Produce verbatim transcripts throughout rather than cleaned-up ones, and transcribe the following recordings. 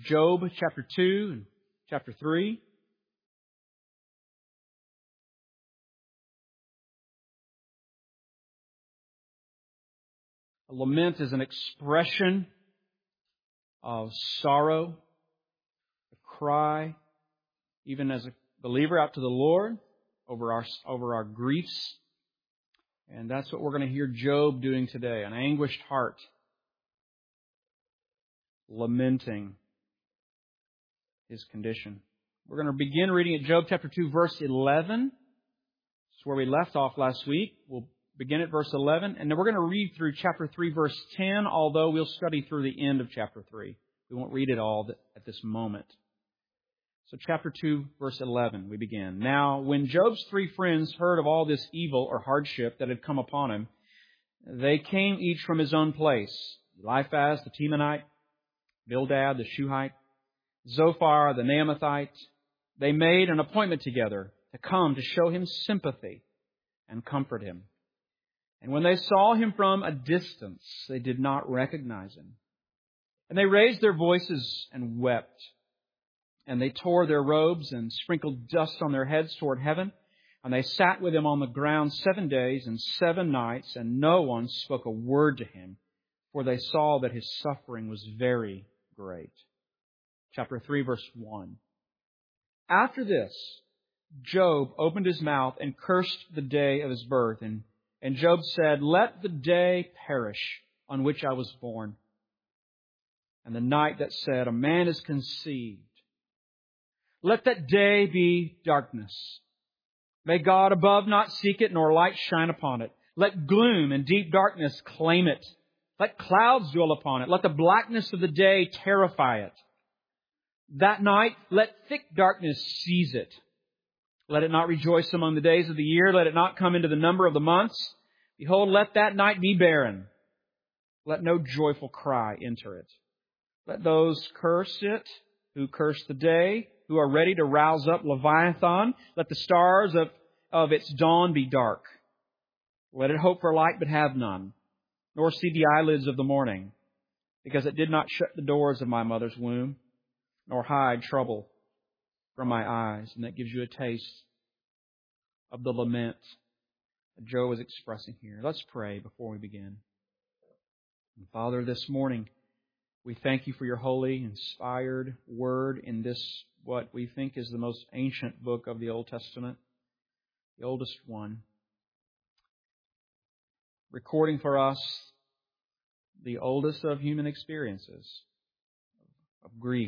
Job chapter two and chapter three. A lament is an expression of sorrow, a cry, even as a believer, out to the Lord over our, over our griefs. And that's what we're going to hear Job doing today, an anguished heart, lamenting his condition. We're going to begin reading at Job chapter two, verse eleven. It's where we left off last week. We'll begin at verse eleven, and then we're going to read through chapter three, verse ten, although we'll study through the end of chapter three. We won't read it all at this moment. So chapter two, verse eleven, we begin. Now, when Job's three friends heard of all this evil or hardship that had come upon him, they came each from his own place. Eliphaz the Temanite, Bildad the Shuhite, Zophar the Naamathite. They made an appointment together to come to show him sympathy and comfort him. And when they saw him from a distance, they did not recognize him. And they raised their voices and wept. And they tore their robes and sprinkled dust on their heads toward heaven. And they sat with him on the ground seven days and seven nights, and no one spoke a word to him, for they saw that his suffering was very great. Chapter three, verse one. After this, Job opened his mouth and cursed the day of his birth. And, and Job said, "Let the day perish on which I was born, and the night that said, a man is conceived. Let that day be darkness. May God above not seek it, nor light shine upon it. Let gloom and deep darkness claim it. Let clouds dwell upon it. Let the blackness of the day terrify it. That night, let thick darkness seize it. Let it not rejoice among the days of the year. Let it not come into the number of the months. Behold, let that night be barren. Let no joyful cry enter it. Let those curse it who curse the day, who are ready to rouse up Leviathan. Let the stars of, of its dawn be dark. Let it hope for light but have none, nor see the eyelids of the morning, because it did not shut the doors of my mother's womb, nor hide trouble from my eyes." And that gives you a taste of the lament that Job is expressing here. Let's pray before we begin. And Father, this morning, we thank you for your holy, inspired word in this, what we think is the most ancient book of the Old Testament, the oldest one, recording for us the oldest of human experiences, of grief.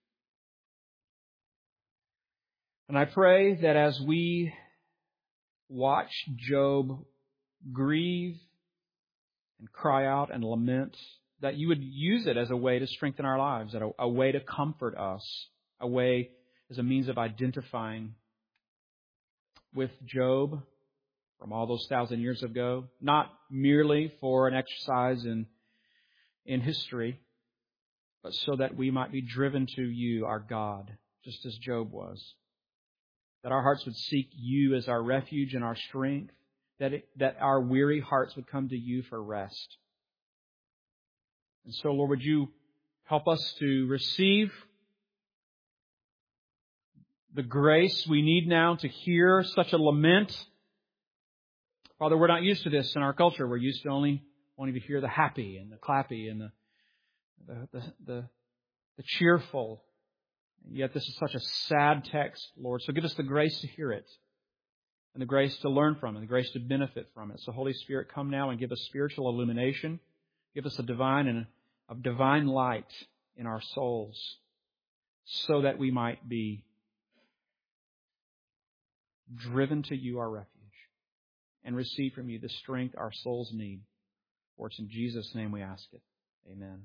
And I pray that as we watch Job grieve and cry out and lament, that you would use it as a way to strengthen our lives, a, a way to comfort us, a way as a means of identifying with Job from all those thousand years ago, not merely for an exercise in, in history, but so that we might be driven to you, our God, just as Job was. That our hearts would seek you as our refuge and our strength, that, it, that our weary hearts would come to you for rest. And so, Lord, would you help us to receive the grace we need now to hear such a lament. Father, we're not used to this in our culture. We're used to only wanting to hear the happy and the clappy and the the the, the, the cheerful. And yet this is such a sad text, Lord. So give us the grace to hear it, and the grace to learn from it, the grace to benefit from it. So Holy Spirit, come now and give us spiritual illumination. Give us a divine and a divine light in our souls, so that we might be driven to you, our refuge, and receive from you the strength our souls need. For it's in Jesus' name we ask it. Amen.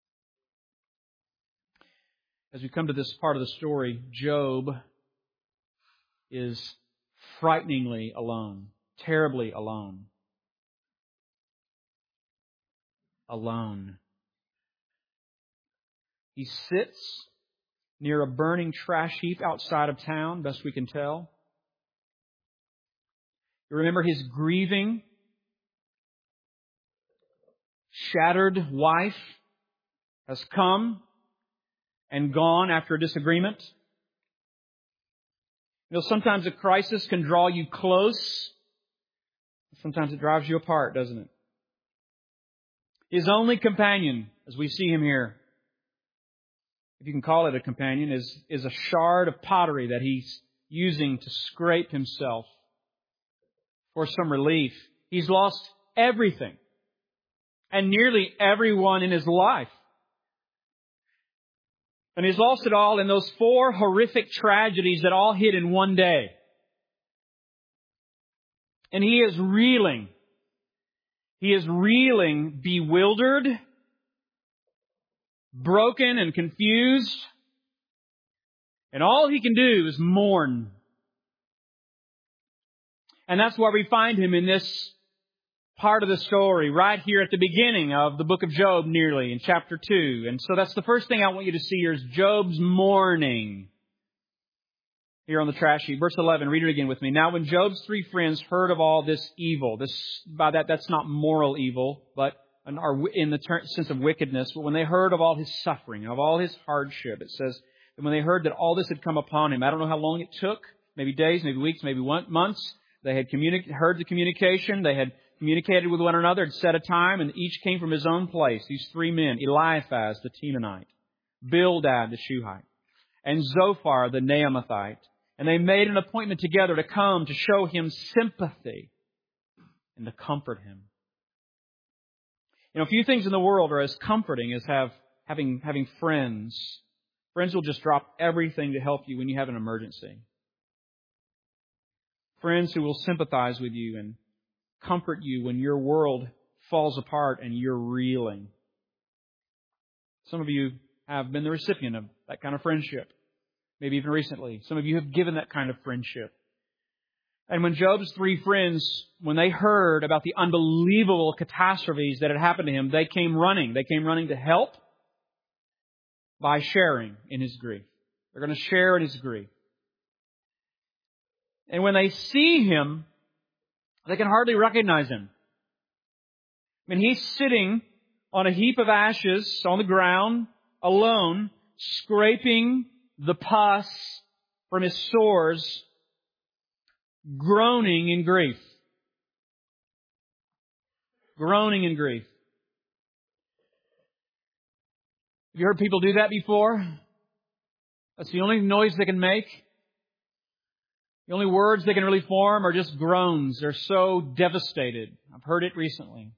As we come to this part of the story, Job is frighteningly alone, terribly alone. Alone. He sits near a burning trash heap outside of town, best we can tell. You remember his grieving, shattered wife has come and gone after a disagreement. You know, sometimes a crisis can draw you close. Sometimes it drives you apart, doesn't it? His only companion, as we see him here, if you can call it a companion, is, is a shard of pottery that he's using to scrape himself for some relief. He's lost everything and nearly everyone in his life. And he's lost it all in those four horrific tragedies that all hit in one day. And he is reeling. He is reeling, bewildered, broken and confused. And all he can do is mourn. And that's why we find him in this part of the story, right here at the beginning of the book of Job, nearly, in chapter two. And so that's the first thing I want you to see here is Job's mourning. Here on the trash sheet, verse eleven, read it again with me. Now when Job's three friends heard of all this evil, this by that, that's not moral evil, but in the sense of wickedness, but when they heard of all his suffering, of all his hardship, it says that when they heard that all this had come upon him, I don't know how long it took, maybe days, maybe weeks, maybe one, months, they had communi- heard the communication, they had communicated with one another, had set a time, and each came from his own place. These three men, Eliphaz the Temanite, Bildad the Shuhite, and Zophar the Naamathite. And they made an appointment together to come to show him sympathy and to comfort him. You know, few things in the world are as comforting as have having having friends. Friends will just drop everything to help you when you have an emergency. Friends who will sympathize with you and comfort you when your world falls apart and you're reeling. Some of you have been the recipient of that kind of friendship. Maybe even recently. Some of you have given that kind of friendship. And when Job's three friends, when they heard about the unbelievable catastrophes that had happened to him, they came running. They came running to help by sharing in his grief. They're going to share in his grief. And when they see him, they can hardly recognize him. I mean, he's sitting on a heap of ashes on the ground, alone, scraping the pus from his sores, groaning in grief. Groaning in grief. Have you heard people do that before? That's the only noise they can make. The only words they can really form are just groans. They're so devastated. I've heard it recently.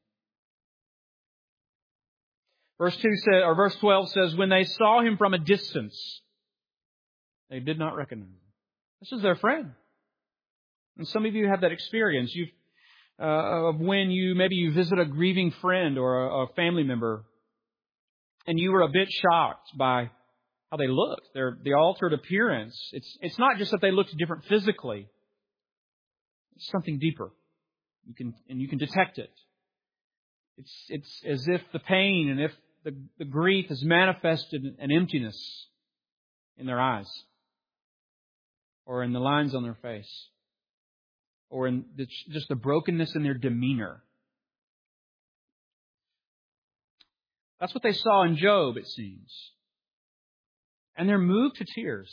Verse two says, or verse twelve says, when they saw him from a distance, they did not recognize him. This is their friend. And some of you have that experience. You've, uh, of when you, maybe you visit a grieving friend or a, a family member, and you were a bit shocked by how they looked, their the altered appearance. It's it's not just that they looked different physically. It's something deeper. You can and you can detect it. It's it's as if the pain and if the, the grief has manifested an emptiness in their eyes, or in the lines on their face, or in the, just the brokenness in their demeanor. That's what they saw in Job, it seems. And they're moved to tears.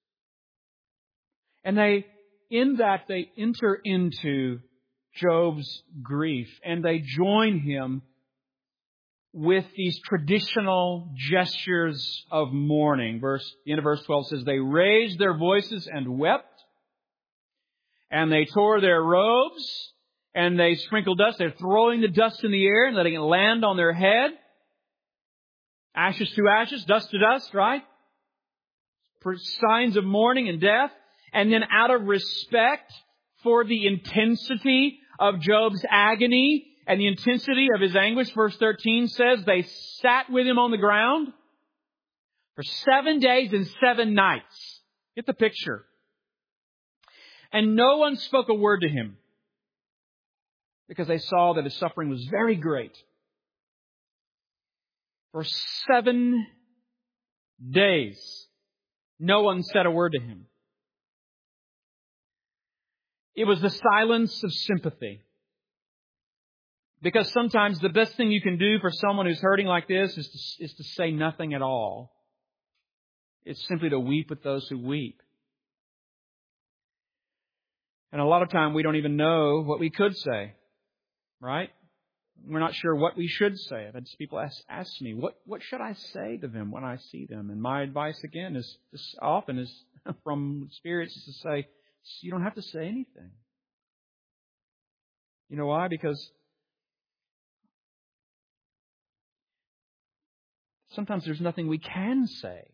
And they, in that, they enter into Job's grief, and they join him with these traditional gestures of mourning. Verse, the end of verse twelve says, they raised their voices and wept, and they tore their robes, and they sprinkled dust. They're throwing the dust in the air and letting it land on their head. Ashes to ashes, dust to dust, right? For signs of mourning and death. And then out of respect for the intensity of Job's agony and the intensity of his anguish, verse thirteen says, they sat with him on the ground for seven days and seven nights. Get the picture. And no one spoke a word to him because they saw that his suffering was very great. For seven days, no one said a word to him. It was the silence of sympathy. Because sometimes the best thing you can do for someone who's hurting like this is to, is to say nothing at all. It's simply to weep with those who weep. And a lot of time we don't even know what we could say, right? We're not sure what we should say. I've had people ask, ask me, what, what should I say to them when I see them? And my advice, again, is this often is from experience is to say, you don't have to say anything. You know why? Because sometimes there's nothing we can say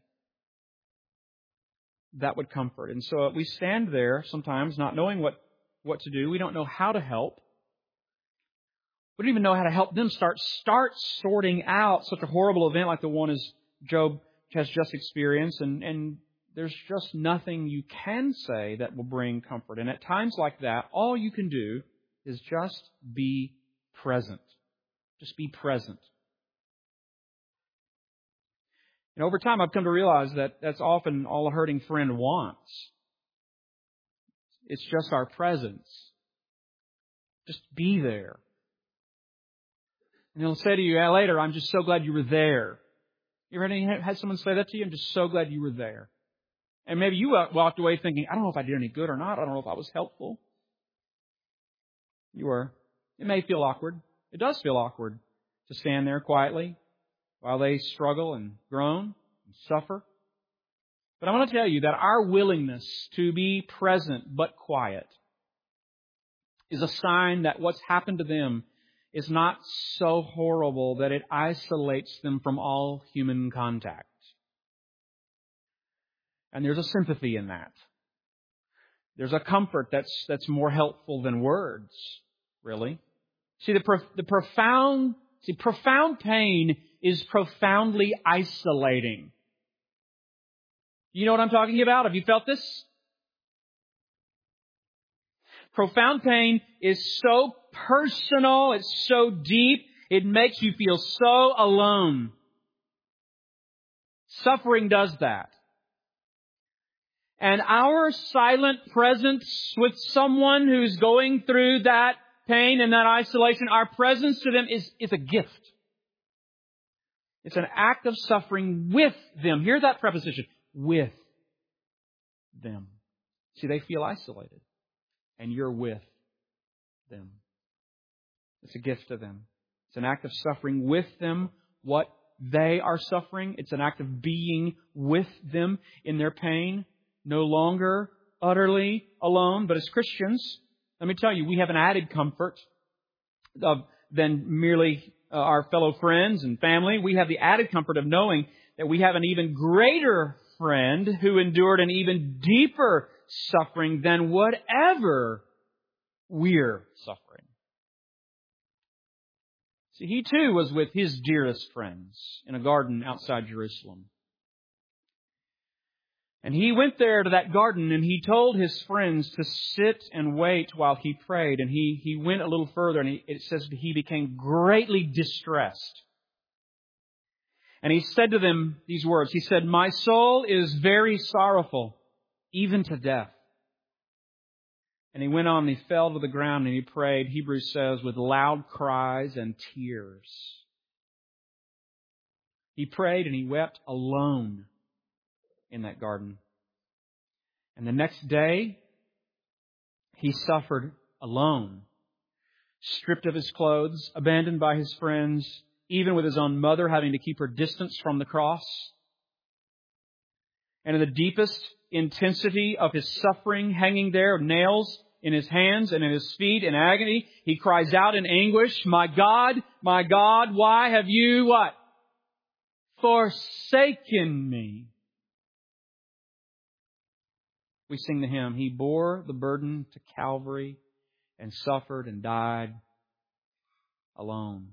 that would comfort. And so we stand there sometimes not knowing what, what to do. We don't know how to help. We don't even know how to help them start start sorting out such a horrible event like the one as Job has just experienced. And, and there's just nothing you can say that will bring comfort. And at times like that, all you can do is just be present. Just be present. And over time, I've come to realize that that's often all a hurting friend wants. It's just our presence. Just be there. And he'll say to you yeah, later, I'm just so glad you were there. You ever had someone say that to you? I'm just so glad you were there. And maybe you walked away thinking, I don't know if I did any good or not. I don't know if I was helpful. You were. It may feel awkward. It does feel awkward to stand there quietly while they struggle and groan and suffer. But I want to tell you that our willingness to be present but quiet is a sign that what's happened to them is not so horrible that it isolates them from all human contact. And there's a sympathy in that. There's a comfort that's that's more helpful than words, really. See, the pro- the profound see profound pain is profoundly isolating. You know what I'm talking about? Have you felt this? Profound pain is so personal, it's so deep, it makes you feel so alone. Suffering does that. And our silent presence with someone who's going through that pain and that isolation, our presence to them is, is a gift. It's an act of suffering with them. Hear that preposition. With them. See, they feel isolated. And you're with them. It's a gift to them. It's an act of suffering with them. What they are suffering. It's an act of being with them in their pain. No longer utterly alone. But as Christians, let me tell you, we have an added comfort of, than merely uh, our fellow friends and family. We have the added comfort of knowing that we have an even greater friend who endured an even deeper suffering than whatever we're suffering. See, he too was with his dearest friends in a garden outside Jerusalem. And he went there to that garden and he told his friends to sit and wait while he prayed. And he, he went a little further and he, it says that he became greatly distressed. And he said to them these words. He said, "My soul is very sorrowful, even to death." And he went on and he fell to the ground and he prayed, Hebrews says, with loud cries and tears. He prayed and he wept alone in that garden. And the next day, he suffered alone, stripped of his clothes, abandoned by his friends, even with his own mother having to keep her distance from the cross. And in the deepest intensity of his suffering, hanging there, nails in his hands and in his feet in agony, he cries out in anguish, "My God, my God, why have you," what? "Forsaken me." We sing the hymn, "He bore the burden to Calvary and suffered and died alone."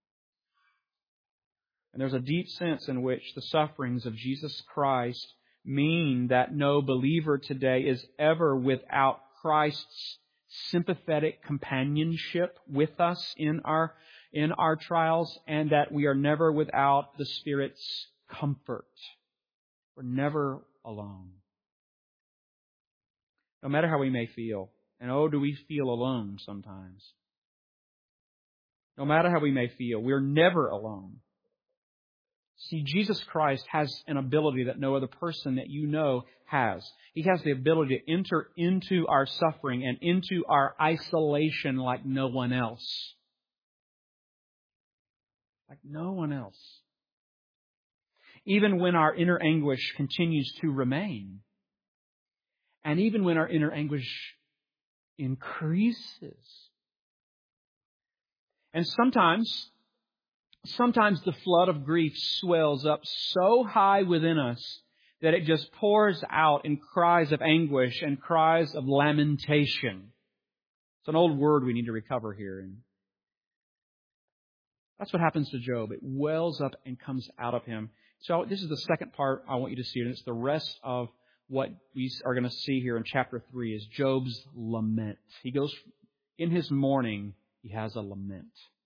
And there's a deep sense in which the sufferings of Jesus Christ mean that no believer today is ever without Christ's sympathetic companionship with us in our, in our trials, and that we are never without the Spirit's comfort. We're never alone. No matter how we may feel. And oh, do we feel alone sometimes. No matter how we may feel, we're never alone. See, Jesus Christ has an ability that no other person that you know has. He has the ability to enter into our suffering and into our isolation like no one else. Like no one else. Even when our inner anguish continues to remain. And even when our inner anguish increases. And sometimes, sometimes the flood of grief swells up so high within us that it just pours out in cries of anguish and cries of lamentation. It's an old word we need to recover here. And that's what happens to Job. It wells up and comes out of him. So this is the second part I want you to see, and it's the rest of what we are going to see here in chapter three is Job's lament. He goes, in his mourning, he has a lament.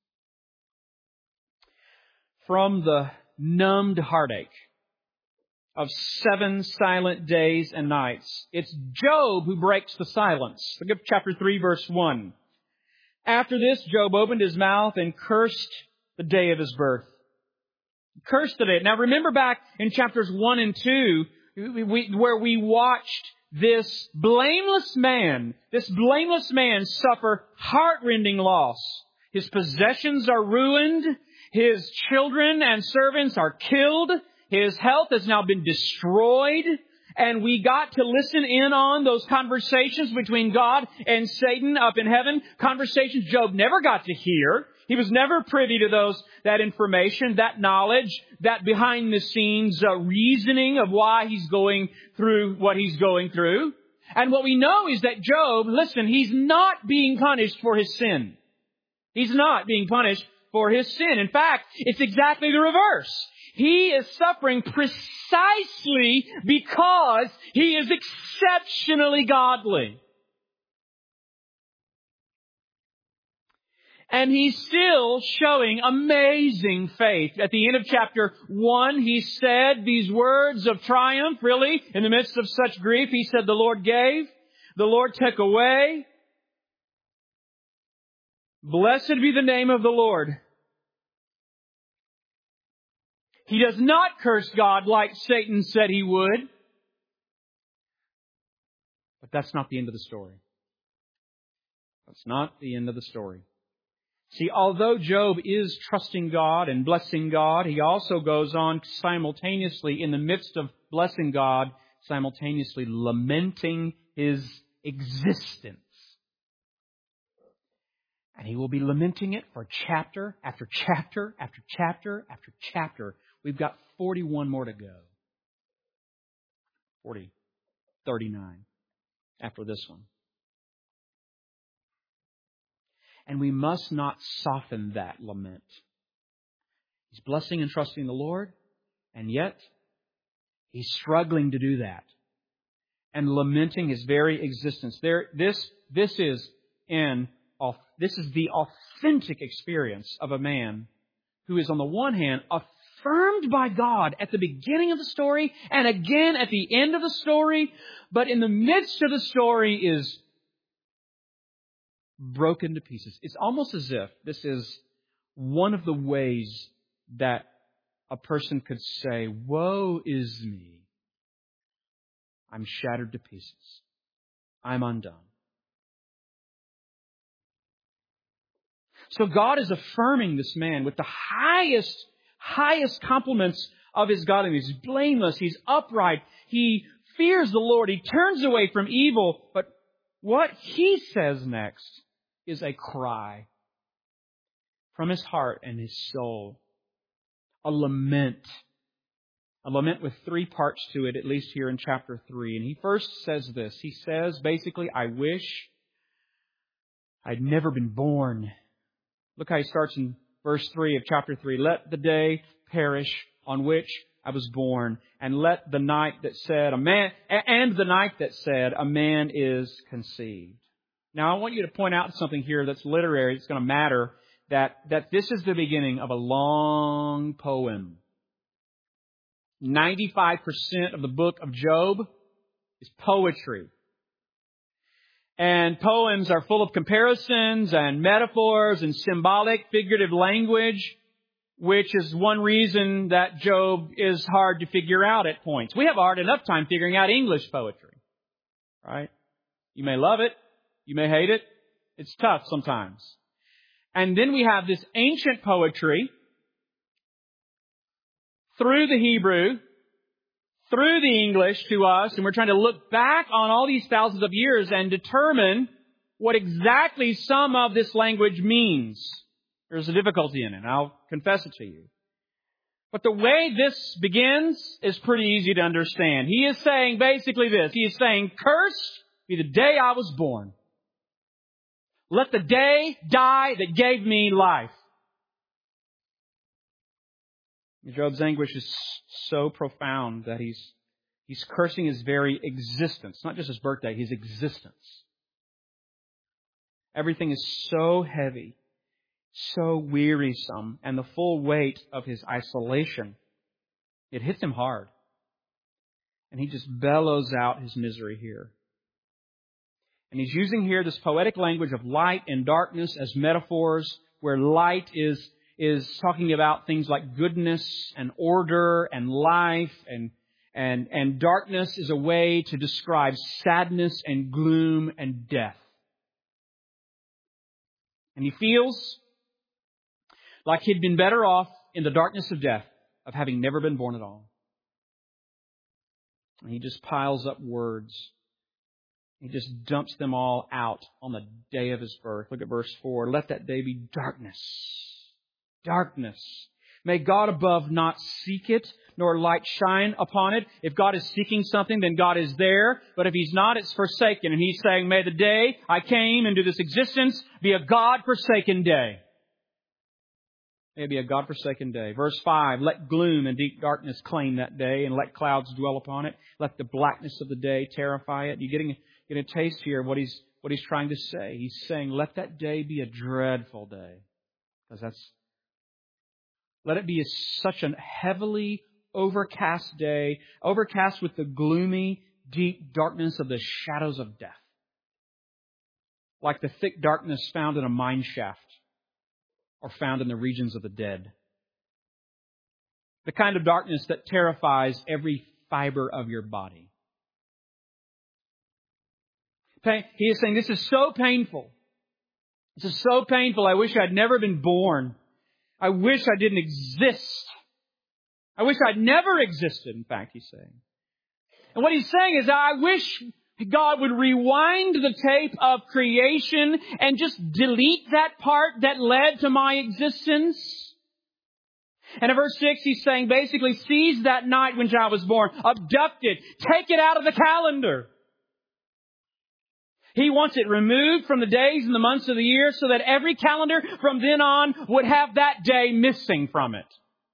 From the numbed heartache of seven silent days and nights, it's Job who breaks the silence. Look at chapter three, verse one. After this, Job opened his mouth and cursed the day of his birth. Cursed the day. Now remember back in chapters one and two, we, where we watched this blameless man, this blameless man suffer heartrending loss. His possessions are ruined. His children and servants are killed. His health has now been destroyed. And we got to listen in on those conversations between God and Satan up in heaven. Conversations Job never got to hear. He was never privy to those, that information, that knowledge, that behind the scenes uh, reasoning of why he's going through what he's going through. And what we know is that Job, listen, he's not being punished for his sin. He's not being punished for his sin. In fact, it's exactly the reverse. He is suffering precisely because he is exceptionally godly. And he's still showing amazing faith. At the end of chapter one, he said these words of triumph, really, in the midst of such grief. He said, the Lord gave, the Lord took away. Blessed be the name of the Lord. He does not curse God like Satan said he would. But that's not the end of the story. That's not the end of the story. See, although Job is trusting God and blessing God, he also goes on simultaneously, in the midst of blessing God, simultaneously lamenting his existence. And he will be lamenting it for chapter after chapter after chapter after chapter. We've got forty-one more to go. forty, thirty-nine after this one. And we must not soften that lament. He's blessing and trusting the Lord, and yet he's struggling to do that. And lamenting his very existence. There, this, this is in, this is the authentic experience of a man who is on the one hand affirmed by God at the beginning of the story and again at the end of the story, but in the midst of the story is broken to pieces. It's almost as if this is one of the ways that a person could say, woe is me. I'm shattered to pieces. I'm undone. So God is affirming this man with the highest, highest compliments of his godliness. He's blameless. He's upright. He fears the Lord. He turns away from evil. But what he says next is a cry from his heart and his soul. A lament. A lament with three parts to it, at least here in chapter three. And he first says this. He says, basically, I wish I'd never been born. Look how he starts in verse three of chapter three. Let the day perish on which I was born, and let the night that said a man, and the night that said a man is conceived. Now, I want you to point out something here that's literary. It's going to matter that, that this is the beginning of a long poem. ninety-five percent of the book of Job is poetry. And poems are full of comparisons and metaphors and symbolic, figurative language. which is one reason that Job is hard to figure out at points. We have a hard enough time figuring out English poetry, right? You may love it. You may hate it. It's tough sometimes. And then we have this ancient poetry through the Hebrew, through the English to us, and we're trying to look back on all these thousands of years and determine what exactly some of this language means. There's a difficulty in it, and I'll confess it to you. But the way this begins is pretty easy to understand. He is saying basically this. He is saying, cursed be the day I was born. Let the day die that gave me life. Job's anguish is so profound that he's he's cursing his very existence. Not just his birthday, his existence. Everything is so heavy, so wearisome, and the full weight of his isolation, it hits him hard. And he just bellows out his misery here. And he's using here this poetic language of light and darkness as metaphors, where light is is talking about things like goodness and order and life, and and and darkness is a way to describe sadness and gloom and death. And he feels like he'd been better off in the darkness of death of having never been born at all. And he just piles up words. He just dumps them all out on the day of his birth. Look at verse four. Let that day be darkness. Darkness. May God above not seek it, nor light shine upon it. If God is seeking something, then God is there. But if He's not, it's forsaken. And He's saying, may the day I came into this existence be a God-forsaken day. May it be a God-forsaken day. Verse five, let gloom and deep darkness claim that day, and let clouds dwell upon it. Let the blackness of the day terrify it. You're getting, getting a taste here of what he's, what he's trying to say. He's saying, let that day be a dreadful day. Because that's Let it be a, such a heavily overcast day, overcast with the gloomy, deep darkness of the shadows of death. Like the thick darkness found in a mine shaft or found in the regions of the dead. The kind of darkness that terrifies every fiber of your body. He is saying, this is so painful. This is so painful. I wish I'd never been born. I wish I didn't exist. I wish I'd never existed, in fact, he's saying. And what he's saying is, I wish God would rewind the tape of creation and just delete that part that led to my existence. And in verse six, he's saying, basically, seize that night when I was born, abduct it, take it out of the calendar. He wants it removed from the days and the months of the year so that every calendar from then on would have that day missing from it.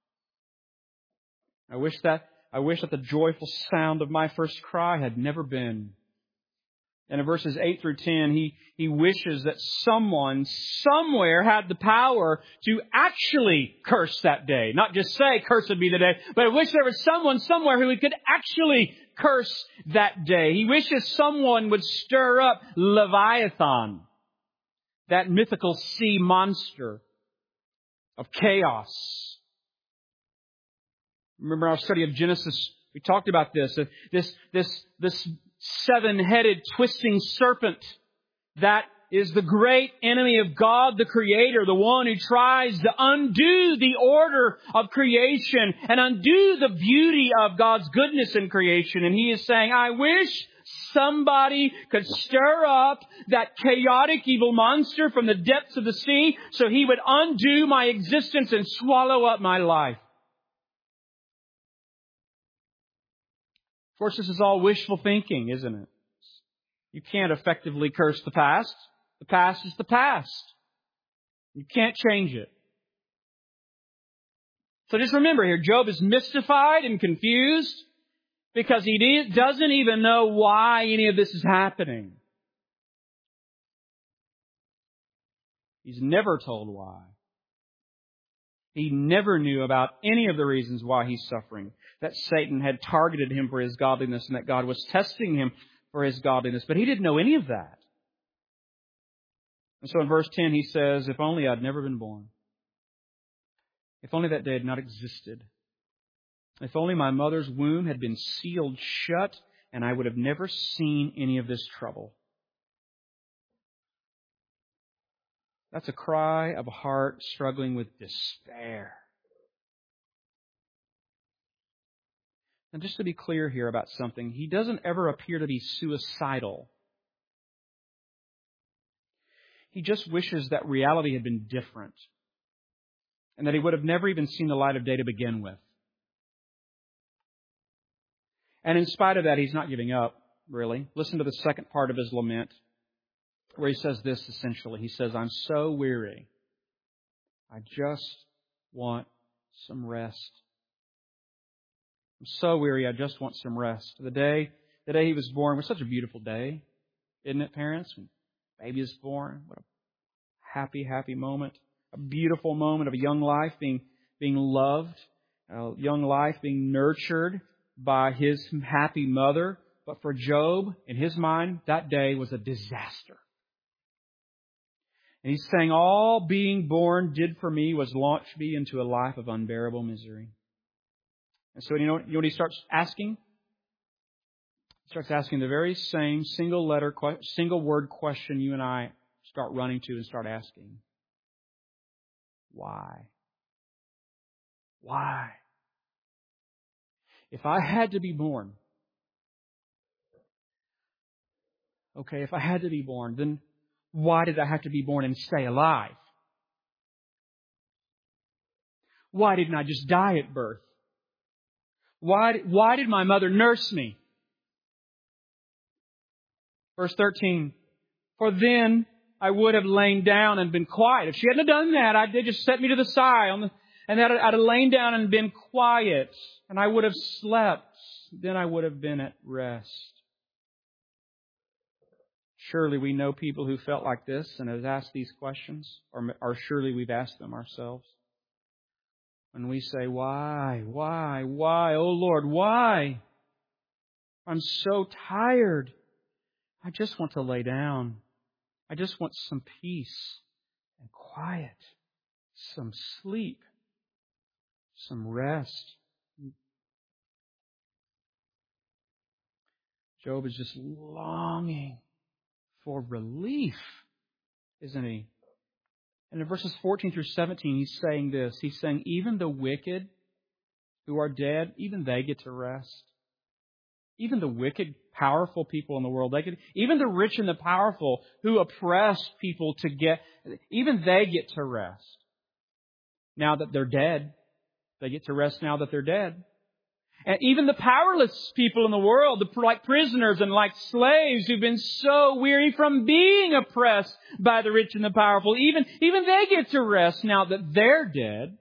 I wish that, I wish that the joyful sound of my first cry had never been. And in verses eight through ten, he, he wishes that someone somewhere had the power to actually curse that day. Not just say, cursed be the day, but I wish there was someone somewhere who could actually curse that day. He wishes someone would stir up Leviathan, that mythical sea monster of chaos. Remember our study of Genesis, we talked about this. This, this, this seven-headed twisting serpent that is the great enemy of God, the Creator, the one who tries to undo the order of creation and undo the beauty of God's goodness in creation. And He is saying, I wish somebody could stir up that chaotic evil monster from the depths of the sea so he would undo my existence and swallow up my life. Of course, this is all wishful thinking, isn't it? You can't effectively curse the past. The past is the past. You can't change it. So just remember here, Job is mystified and confused because he doesn't even know why any of this is happening. He's never told why. He never knew about any of the reasons why he's suffering. That Satan had targeted him for his godliness and that God was testing him for his godliness. But he didn't know any of that. And so in verse ten he says, if only I'd never been born. If only that day had not existed. If only my mother's womb had been sealed shut, and I would have never seen any of this trouble. That's a cry of a heart struggling with despair. And just to be clear here about something, he doesn't ever appear to be suicidal. He just wishes that reality had been different, and that he would have never even seen the light of day to begin with. And in spite of that, he's not giving up, really. Listen to the second part of his lament, where he says this essentially. He says, I'm so weary. I just want some rest. I'm so weary, I just want some rest. The day, the day he was born was such a beautiful day, isn't it, parents? When baby is born, what a happy, happy moment. A beautiful moment of a young life being, being loved, a young life being nurtured by his happy mother. But for Job, in his mind, that day was a disaster. And he's saying, all being born did for me was launch me into a life of unbearable misery. And so you know, you know what he starts asking? He starts asking the very same single letter, single word question you and I start running to and start asking. Why? Why? If I had to be born, okay, if I had to be born, then why did I have to be born and stay alive? Why didn't I just die at birth? Why, why did my mother nurse me? Verse thirteen, for then I would have lain down and been quiet. If she hadn't done that, I'd just set me to the side, on the, and I'd, I'd have lain down and been quiet, and I would have slept. Then I would have been at rest. Surely we know people who felt like this and have asked these questions, or, or surely we've asked them ourselves. When we say, why, why, why, oh Lord, why? I'm so tired. I just want to lay down. I just want some peace and quiet, some sleep, some rest. Job is just longing for relief, isn't he? And in verses fourteen through seventeen, he's saying this. He's saying, even the wicked who are dead, even they get to rest. Even the wicked, powerful people in the world, they could, even the rich and the powerful who oppress people to get, even they get to rest. Now that they're dead, they get to rest now that they're dead. And even the powerless people in the world, like prisoners and like slaves who've been so weary from being oppressed by the rich and the powerful, even, even they get to rest now that they're dead.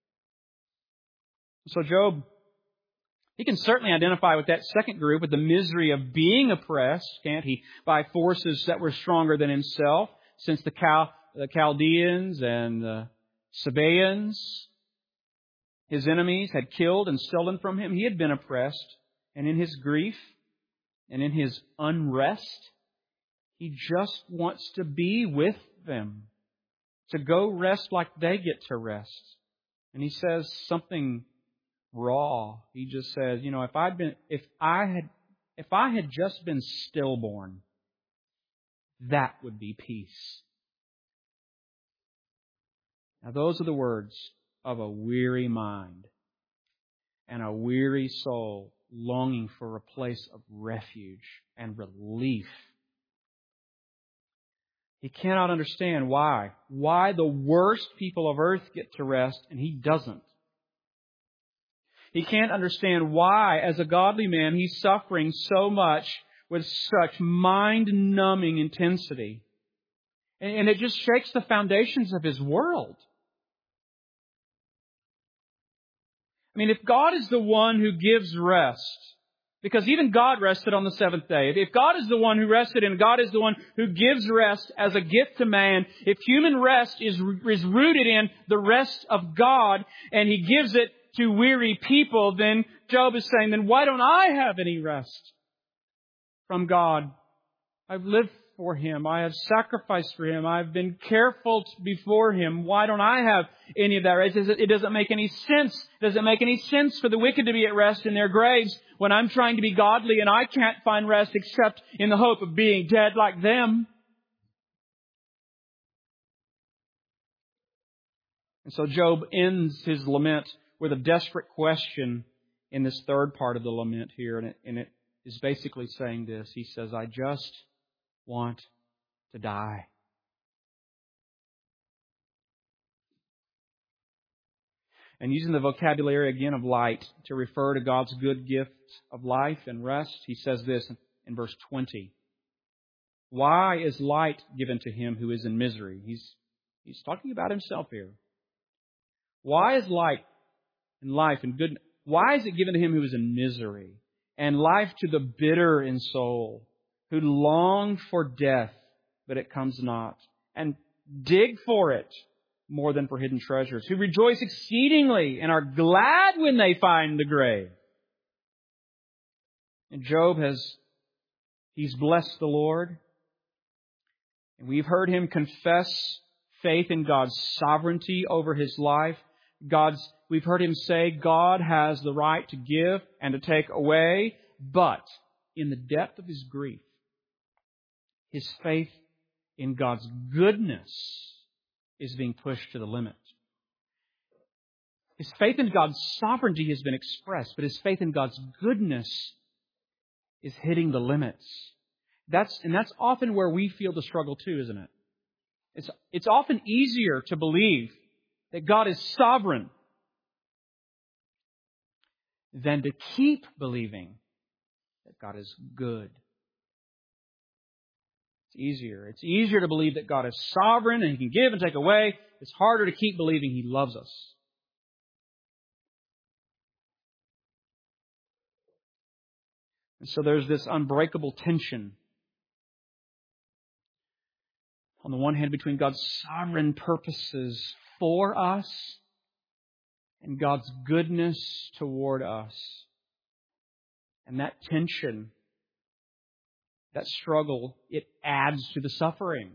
So Job, he can certainly identify with that second group, with the misery of being oppressed, can't he? By forces that were stronger than himself, since the, Chal- the Chaldeans and the Sabaeans, his enemies, had killed and stolen from him. He had been oppressed. And in his grief and in his unrest, he just wants to be with them, to go rest like they get to rest. And he says something raw. He just says, you know, if I'd been, if I had, if I had just been stillborn, that would be peace. Now, those are the words of a weary mind and a weary soul longing for a place of refuge and relief. He cannot understand why. Why the worst people of earth get to rest and he doesn't. He can't understand why, as a godly man, he's suffering so much with such mind-numbing intensity. And it just shakes the foundations of his world. I mean, if God is the one who gives rest, because even God rested on the seventh day. If God is the one who rested and God is the one who gives rest as a gift to man, if human rest is, is rooted in the rest of God and He gives it to weary people, then Job is saying, then why don't I have any rest from God? I've lived for Him. I have sacrificed for Him. I've been careful before Him. Why don't I have any of that rest? It doesn't make any sense. It doesn't make any sense for the wicked to be at rest in their graves when I'm trying to be godly and I can't find rest except in the hope of being dead like them. And so Job ends his lament with a desperate question in this third part of the lament here. And it, and it is basically saying this. He says, I just want to die. And using the vocabulary again of light to refer to God's good gift of life and rest, he says this in verse twenty. Why is light given to him who is in misery? He's, he's talking about himself here. Why is light and life and good? Why is it given to him who is in misery? And life to the bitter in soul, who long for death, but it comes not, and dig for it more than for hidden treasures, who rejoice exceedingly and are glad when they find the grave. And Job has, he's blessed the Lord, and we've heard him confess faith in God's sovereignty over his life. God's, we've heard him say God has the right to give and to take away, but in the depth of his grief, his faith in God's goodness is being pushed to the limit. His faith in God's sovereignty has been expressed, but his faith in God's goodness is hitting the limits. That's, and that's often where we feel the struggle too, isn't it? It's, it's often easier to believe that God is sovereign than to keep believing that God is good. It's easier. It's easier to believe that God is sovereign and He can give and take away. It's harder to keep believing He loves us. And so there's this unbreakable tension on the one hand between God's sovereign purposes for us and God's goodness toward us. And that tension, that struggle, it adds to the suffering.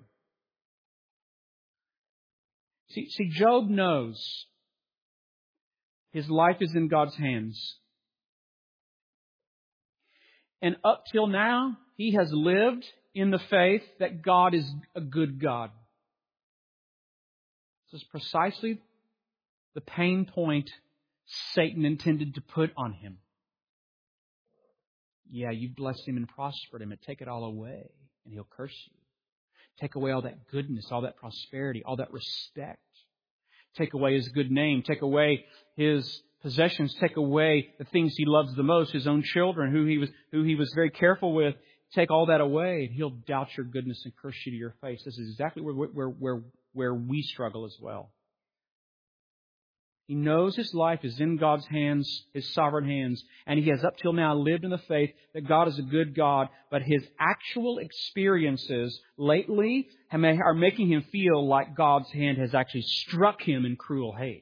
See, see, Job knows his life is in God's hands. And up till now, he has lived in the faith that God is a good God. This is precisely the pain point Satan intended to put on him. Yeah, you've blessed him and prospered him, and take it all away, and he'll curse you. Take away all that goodness, all that prosperity, all that respect. Take away his good name. Take away his possessions. Take away the things he loves the most, his own children, who he was who he was very careful with. Take all that away, and he'll doubt your goodness and curse you to your face. This is exactly where where where where we struggle as well. He knows his life is in God's hands, His sovereign hands, and he has up till now lived in the faith that God is a good God, but his actual experiences lately are making him feel like God's hand has actually struck him in cruel hate.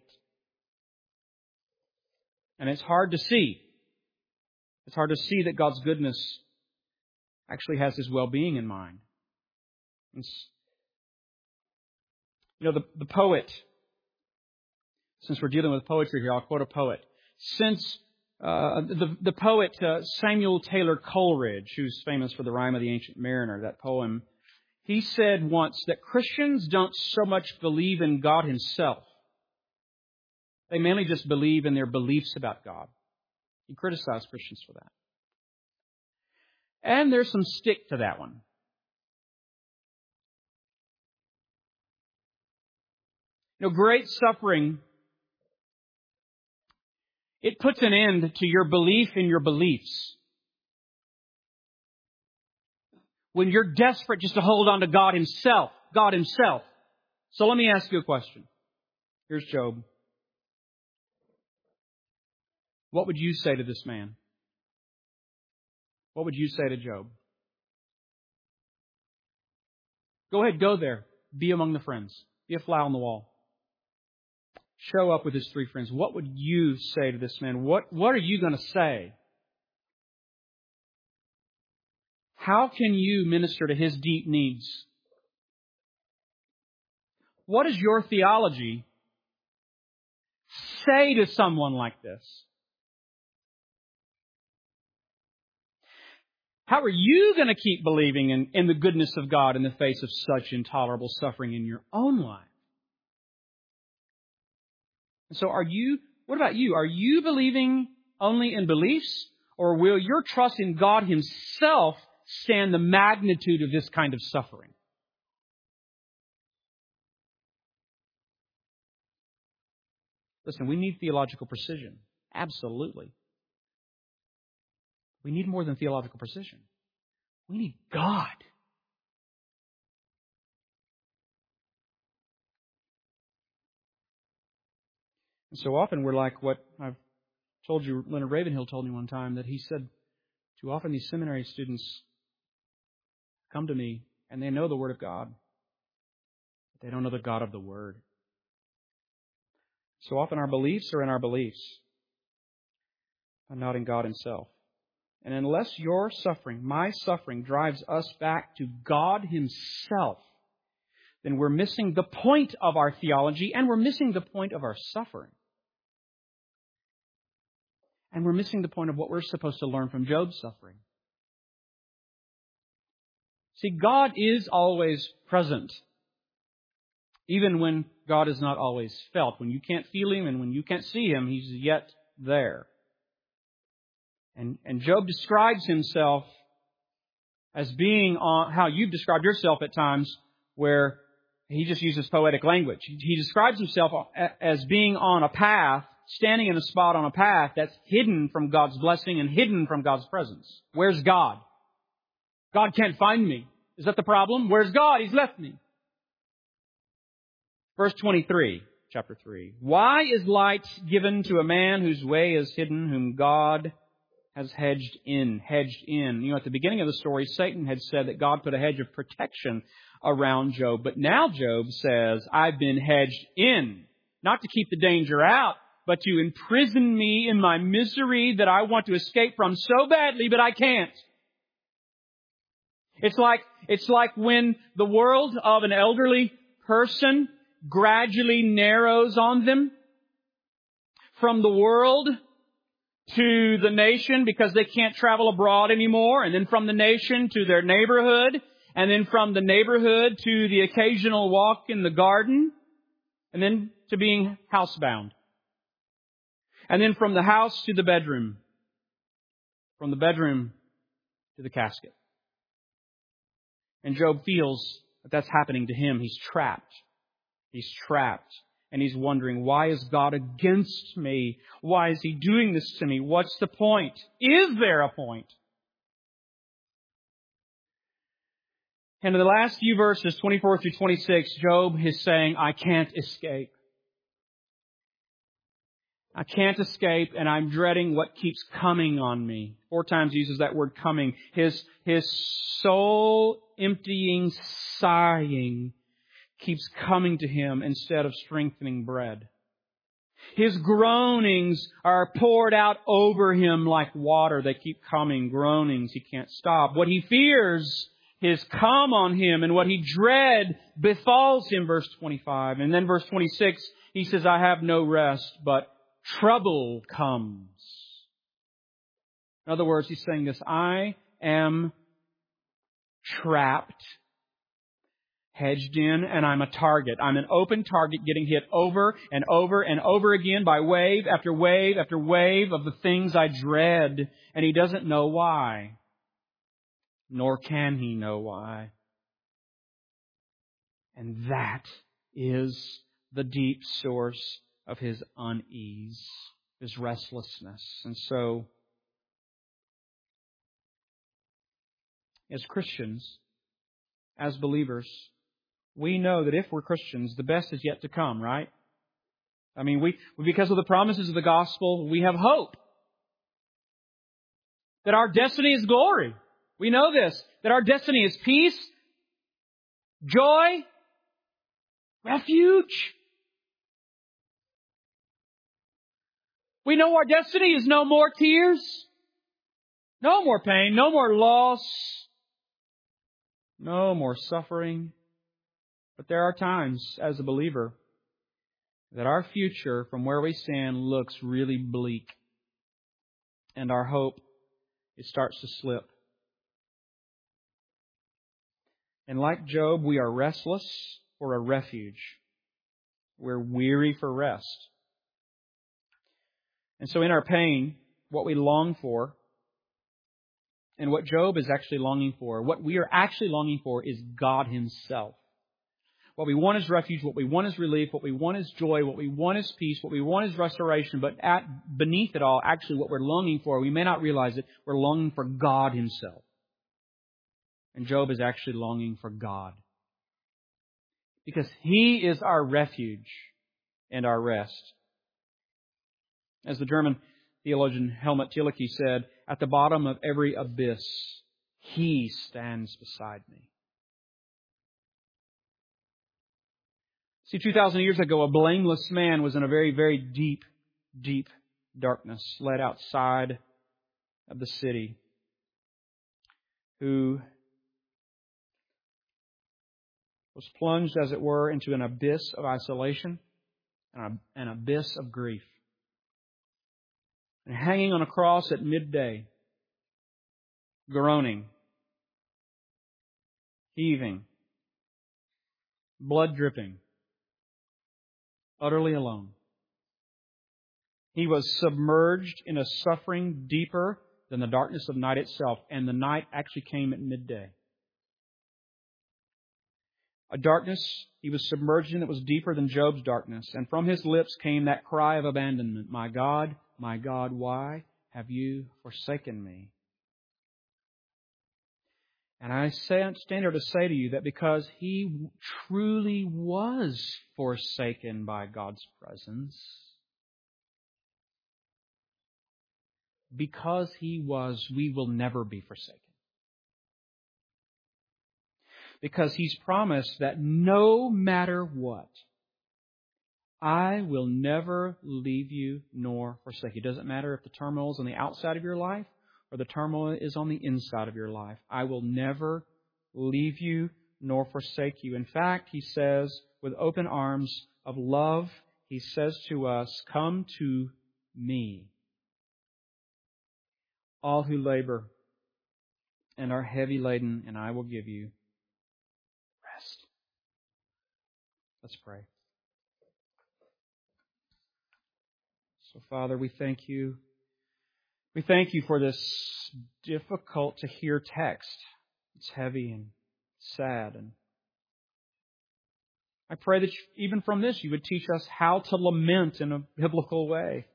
And it's hard to see. It's hard to see that God's goodness actually has his well-being in mind. It's, you know, the, the poet, since we're dealing with poetry here, I'll quote a poet. Since uh, the, the poet uh, Samuel Taylor Coleridge, who's famous for the Rime of the Ancient Mariner, that poem, he said once that Christians don't so much believe in God Himself. They mainly just believe in their beliefs about God. He criticized Christians for that. And there's some stick to that one. You know, great suffering, it puts an end to your belief in your beliefs. When you're desperate just to hold on to God Himself, God Himself. So let me ask you a question. Here's Job. What would you say to this man? What would you say to Job? Go ahead, go there. Be among the friends. Be a fly on the wall. Show up with his three friends. What would you say to this man? What, what are you going to say? how can you minister to his deep needs? What does your theology say to someone like this? How are you going to keep believing in, in the goodness of God in the face of such intolerable suffering in your own life? And so are you, what about you? Are you believing only in beliefs? Or will your trust in God Himself stand the magnitude of this kind of suffering? Listen, we need theological precision. Absolutely. We need more than theological precision. We need God. And so often we're like what I've told you, Leonard Ravenhill told me one time, that he said, too often these seminary students come to me and they know the Word of God, but they don't know the God of the Word. So often our beliefs are in our beliefs, but not in God Himself. And unless your suffering, my suffering, drives us back to God Himself, then we're missing the point of our theology and we're missing the point of our suffering. And we're missing the point of what we're supposed to learn from Job's suffering. See, God is always present, even when God is not always felt. When you can't feel Him and when you can't see Him, He's yet there. And, and Job describes himself as being on how you've described yourself at times, where he just uses poetic language. He describes himself as being on a path, standing in a spot on a path that's hidden from God's blessing and hidden from God's presence. Where's God? God can't find me. Is that the problem? Where's God? He's left me. Verse twenty-three, chapter three. Why is light given to a man whose way is hidden, whom God has hedged in, hedged in. You know, at the beginning of the story, Satan had said that God put a hedge of protection around Job. But now Job says, I've been hedged in, not to keep the danger out, but to imprison me in my misery that I want to escape from so badly, but I can't. It's like, it's like when the world of an elderly person gradually narrows on them from the world to the nation because they can't travel abroad anymore, and then from the nation to their neighborhood, and then from the neighborhood to the occasional walk in the garden, and then to being housebound. And then from the house to the bedroom, from the bedroom to the casket. And Job feels that that's happening to him. He's trapped. He's trapped. And he's wondering, why is God against me? Why is He doing this to me? What's the point? Is there a point? And in the last few verses, twenty-four through twenty-six, Job is saying, I can't escape. I can't escape, and I'm dreading what keeps coming on me. Four times he uses that word coming. His, his soul-emptying sighing keeps coming to him instead of strengthening bread. His groanings are poured out over him like water. They keep coming, groanings. He can't stop. What he fears is come on him, and what he dread befalls him, verse twenty-five. And then verse twenty-six, he says, I have no rest, but trouble comes. In other words, he's saying this, I am trapped, hedged in, and I'm a target. I'm an open target getting hit over and over and over again by wave after wave after wave of the things I dread. And he doesn't know why. Nor can he know why. And that is the deep source of his unease, his restlessness. And so, as Christians, as believers, we know that if we're Christians, the best is yet to come, right? I mean, we because of the promises of the gospel, we have hope. That our destiny is glory. We know this. That our destiny is peace, joy, refuge. We know our destiny is no more tears, no more pain, no more loss, no more suffering. But there are times, as a believer, that our future from where we stand looks really bleak. And our hope, it starts to slip. And like Job, we are restless for a refuge. We're weary for rest. And so in our pain, what we long for, and what Job is actually longing for, what we are actually longing for is God Himself. What we want is refuge, what we want is relief, what we want is joy, what we want is peace, what we want is restoration, but at, beneath it all, actually what we're longing for, we may not realize it, we're longing for God Himself. And Job is actually longing for God. Because He is our refuge and our rest. As the German theologian Helmut Thielicke said, at the bottom of every abyss, He stands beside me. See, two thousand years ago, a blameless man was in a very, very deep, deep darkness, led outside of the city, who was plunged, as it were, into an abyss of isolation and an abyss of grief. And hanging on a cross at midday, groaning, heaving, blood dripping, utterly alone. He was submerged in a suffering deeper than the darkness of night itself, and the night actually came at midday. A darkness he was submerged in that was deeper than Job's darkness, and from his lips came that cry of abandonment, "My God, my God, why have you forsaken me?" And I stand here to say to you that because he truly was forsaken by God's presence, because he was, we will never be forsaken. Because He's promised that no matter what, I will never leave you nor forsake you. It doesn't matter if the turmoil is on the outside of your life or the turmoil is on the inside of your life. I will never leave you nor forsake you. In fact, He says, with open arms of love, He says to us, "Come to me, all who labor and are heavy laden, and I will give you rest." Let's pray. So, Father, we thank You. We thank You for this difficult to hear text. It's heavy and sad. And I pray that even from this You would teach us how to lament in a biblical way.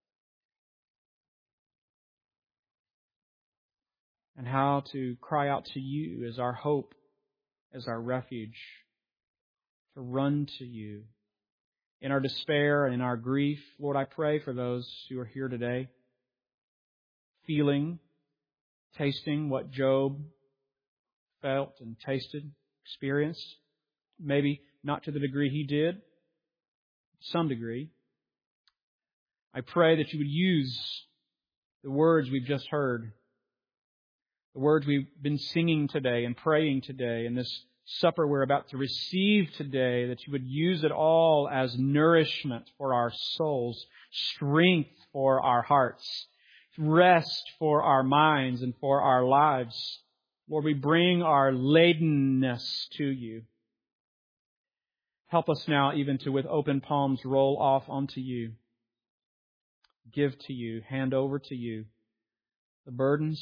And how to cry out to You as our hope, as our refuge. To run to You. In our despair and in our grief, Lord, I pray for those who are here today, feeling, tasting what Job felt and tasted, experienced. Maybe not to the degree he did, some degree. I pray that You would use the words we've just heard, the words we've been singing today and praying today, and this supper we're about to receive today, that You would use it all as nourishment for our souls, strength for our hearts, rest for our minds and for our lives. Lord, we bring our ladenness to You. Help us now even to, with open palms, roll off onto You. Give to You, hand over to You the burdens,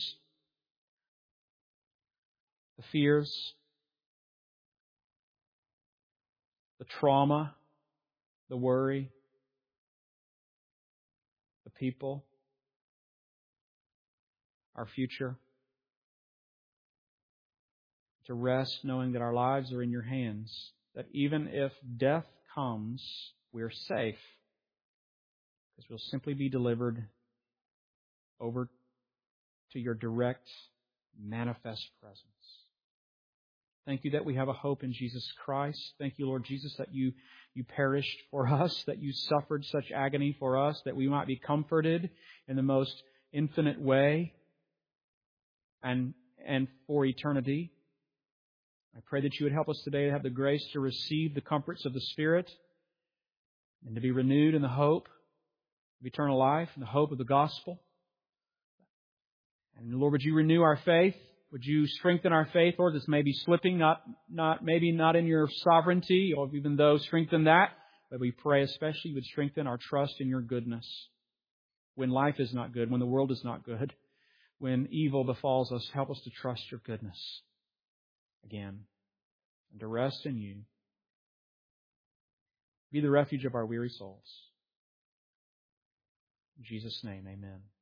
the fears, the trauma, the worry, the people, our future. To rest knowing that our lives are in Your hands. That even if death comes, we're safe. Because we'll simply be delivered over to Your direct, manifest presence. Thank You that we have a hope in Jesus Christ. Thank You, Lord Jesus, that You, you perished for us, that You suffered such agony for us, that we might be comforted in the most infinite way and, and for eternity. I pray that you would help us today to have the grace to receive the comforts of the Spirit and to be renewed in the hope of eternal life and the hope of the gospel. And Lord, would you renew our faith? Would you strengthen our faith, Lord, that's maybe slipping, not, not, maybe not in your sovereignty, or even though strengthen that. But we pray especially you would strengthen our trust in your goodness. When life is not good, when the world is not good, when evil befalls us, help us to trust your goodness again and to rest in you. Be the refuge of our weary souls. In Jesus' name, amen.